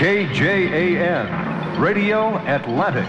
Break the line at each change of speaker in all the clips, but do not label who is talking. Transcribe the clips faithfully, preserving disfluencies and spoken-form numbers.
K J A N, Radio Atlantic.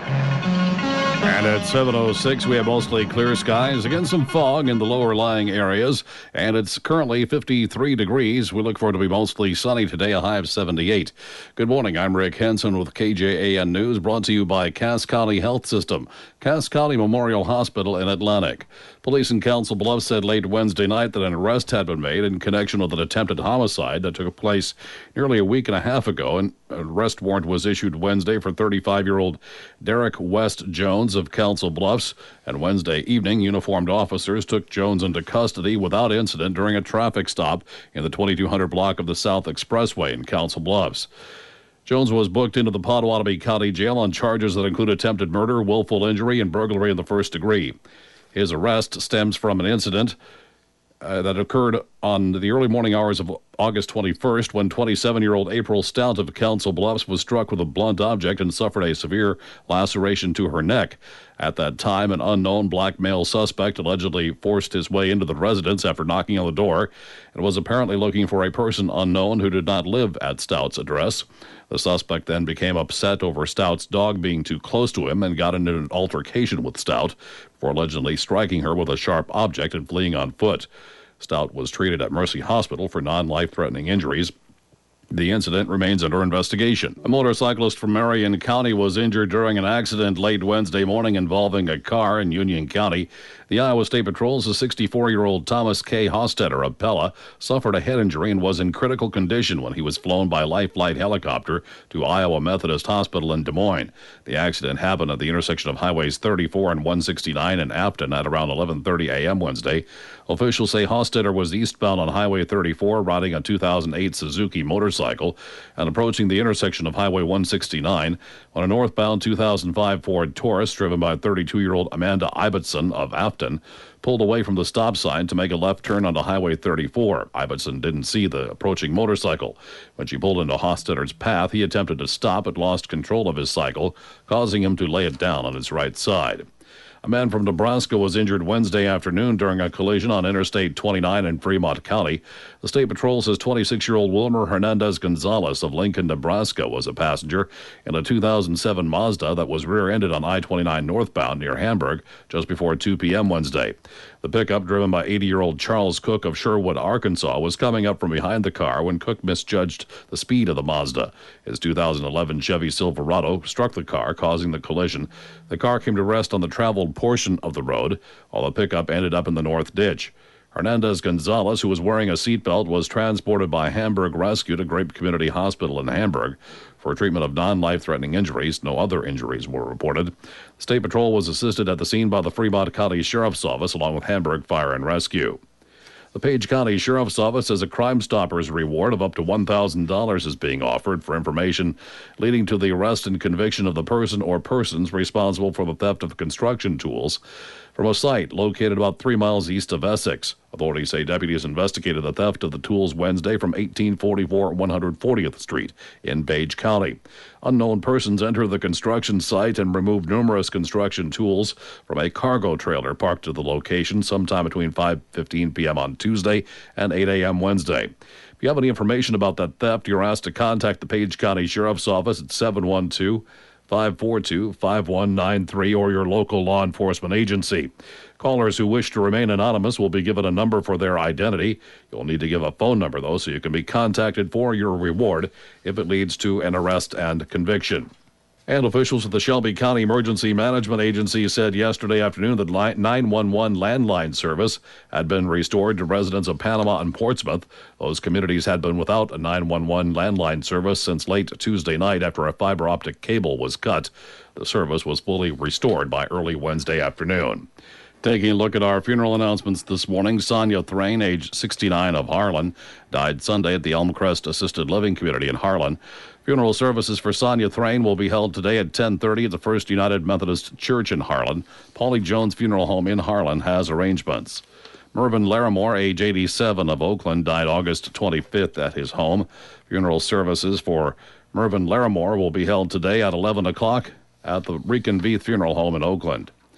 And at seven oh six, we have mostly clear skies. Again, some fog in the lower lying areas. And it's currently fifty-three degrees. We look for it to be mostly sunny today, a high of seventy-eight. Good morning. I'm Rick Henson with K J A N News, brought to you by Cass County Health System, Cass County Memorial Hospital in Atlantic. Police in Council Bluffs said late Wednesday night that an arrest had been made in connection with an attempted homicide that took place nearly a week and a half ago. An arrest warrant was issued Wednesday for thirty-five-year-old Derek West Jones of Council Bluffs, and Wednesday evening, uniformed officers took Jones into custody without incident during a traffic stop in the twenty-two hundred block of the South Expressway in Council Bluffs. Jones was booked into the Potawatomi County Jail on charges that include attempted murder, willful injury, and burglary in the first degree. His arrest stems from an incident uh, that occurred on the early morning hours of August twenty-first when twenty-seven-year-old April Stout of Council Bluffs was struck with a blunt object and suffered a severe laceration to her neck. At that time, an unknown black male suspect allegedly forced his way into the residence after knocking on the door and was apparently looking for a person unknown who did not live at Stout's address. The suspect then became upset over Stout's dog being too close to him and got into an altercation with Stout before allegedly striking her with a sharp object and fleeing on foot. Stout was treated at Mercy Hospital for non-life-threatening injuries. The incident remains under investigation. A motorcyclist from Marion County was injured during an accident late Wednesday morning involving a car in Union County. The Iowa State Patrol's sixty-four-year-old Thomas K. Hostetter of Pella suffered a head injury and was in critical condition when he was flown by Life Flight helicopter to Iowa Methodist Hospital in Des Moines. The accident happened at the intersection of Highways thirty-four and one sixty-nine in Afton at around eleven thirty a.m. Wednesday. Officials say Hostetter was eastbound on Highway thirty-four, riding a two thousand eight Suzuki motorcycle and approaching the intersection of Highway one sixty-nine when a northbound two thousand five Ford Taurus driven by thirty-two-year-old Amanda Ibbotson of Afton pulled away from the stop sign to make a left turn onto Highway thirty-four. Ibbotson didn't see the approaching motorcycle. When she pulled into Hostetter's path, he attempted to stop but lost control of his cycle, causing him to lay it down on his right side. A man from Nebraska was injured Wednesday afternoon during a collision on Interstate twenty-nine in Fremont County. The State Patrol says twenty-six-year-old Wilmer Hernandez-Gonzalez of Lincoln, Nebraska was a passenger in a two thousand seven Mazda that was rear-ended on I twenty-nine northbound near Hamburg just before two p.m. Wednesday. The pickup, driven by eighty-year-old Charles Cook of Sherwood, Arkansas, was coming up from behind the car when Cook misjudged the speed of the Mazda. His two thousand eleven Chevy Silverado struck the car, causing the collision. The car came to rest on the traveled portion of the road, while the pickup ended up in the north ditch. Hernandez-Gonzalez, who was wearing a seatbelt, was transported by Hamburg Rescue to Grape Community Hospital in Hamburg for treatment of non-life-threatening injuries. No other injuries were reported. The State Patrol was assisted at the scene by the Fremont County Sheriff's Office along with Hamburg Fire and Rescue. The Page County Sheriff's Office says a Crime Stoppers reward of up to one thousand dollars is being offered for information leading to the arrest and conviction of the person or persons responsible for the theft of construction tools from a site located about three miles east of Essex. Authorities say deputies investigated the theft of the tools Wednesday from eighteen forty-four one hundred fortieth Street in Page County. Unknown persons entered the construction site and removed numerous construction tools from a cargo trailer parked at the location sometime between five fifteen p.m. on Tuesday and eight a.m. Wednesday. If you have any information about that theft, you're asked to contact the Page County Sheriff's Office at seven one two, five four two, five one nine three or your local law enforcement agency. Callers who wish to remain anonymous will be given a number for their identity. You'll need to give a phone number, though, so you can be contacted for your reward if it leads to an arrest and conviction. And officials at the Shelby County Emergency Management Agency said yesterday afternoon that nine one one landline service had been restored to residents of Panama and Portsmouth. Those communities had been without a nine one one landline service since late Tuesday night after a fiber optic cable was cut. The service was fully restored by early Wednesday afternoon. Taking a look at our funeral announcements this morning, Sonia Thrain, age sixty-nine, of Harlan, died Sunday at the Elmcrest Assisted Living Community in Harlan. Funeral services for Sonia Thrain will be held today at ten thirty at the First United Methodist Church in Harlan. Paulie Jones Funeral Home in Harlan has arrangements. Mervyn Larimore, age eighty-seven, of Oakland, died August twenty-fifth at his home. Funeral services for Mervyn Larimore will be held today at eleven o'clock at the Reconveith Funeral Home in Oakland.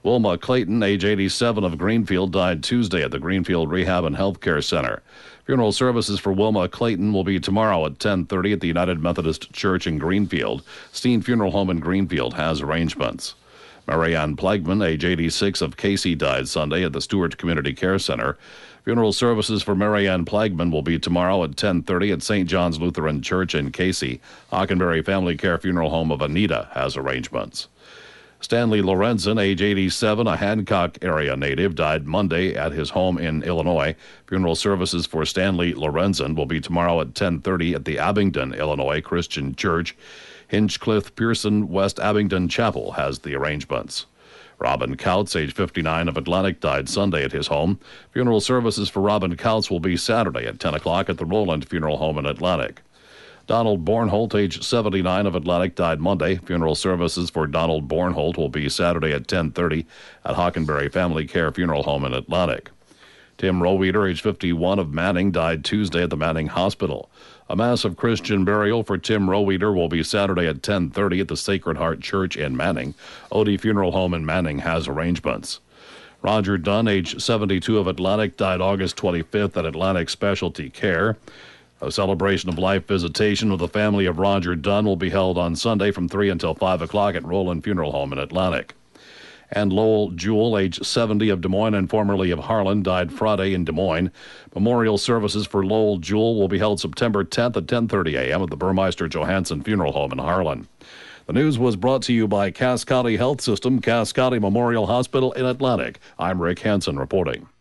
Wilma Clayton, age eighty-seven, of Greenfield, died Tuesday at the Greenfield Rehab and Healthcare Center. Funeral services for Wilma Clayton will be tomorrow at ten thirty at the United Methodist Church in Greenfield. Steen Funeral Home in Greenfield has arrangements. Marianne Plagman, age eighty-six, of Casey, died Sunday at the Stewart Community Care Center. Funeral services for Marianne Plagman will be tomorrow at ten thirty at Saint John's Lutheran Church in Casey. Hockenberry Family Care Funeral Home of Anita has arrangements. Stanley Lorenzen, age eighty-seven, a Hancock area native, died Monday at his home in Illinois. Funeral services for Stanley Lorenzen will be tomorrow at ten thirty at the Abingdon, Illinois Christian Church. Hinchcliffe Pearson West Abingdon Chapel has the arrangements. Robin Couts, age fifty-nine, of Atlantic, died Sunday at his home. Funeral services for Robin Couts will be Saturday at ten o'clock at the Roland Funeral Home in Atlantic. Donald Bornholt, age seventy-nine, of Atlantic, died Monday. Funeral services for Donald Bornholt will be Saturday at ten thirty at Hockenberry Family Care Funeral Home in Atlantic. Tim Roweeder, age fifty-one, of Manning, died Tuesday at the Manning Hospital. A mass of Christian burial for Tim Roweeder will be Saturday at ten thirty at the Sacred Heart Church in Manning. Odie Funeral Home in Manning has arrangements. Roger Dunn, age seventy-two, of Atlantic, died August twenty-fifth at Atlantic Specialty Care. A celebration of life visitation with the family of Roger Dunn will be held on Sunday from three until five o'clock at Roland Funeral Home in Atlantic. And Lowell Jewell, age seventy, of Des Moines and formerly of Harlan, died Friday in Des Moines. Memorial services for Lowell Jewell will be held September tenth at ten thirty a.m. at the Burmeister Johansson Funeral Home in Harlan. The news was brought to you by Cass County Health System, Cass County Memorial Hospital in Atlantic. I'm Rick Hansen reporting.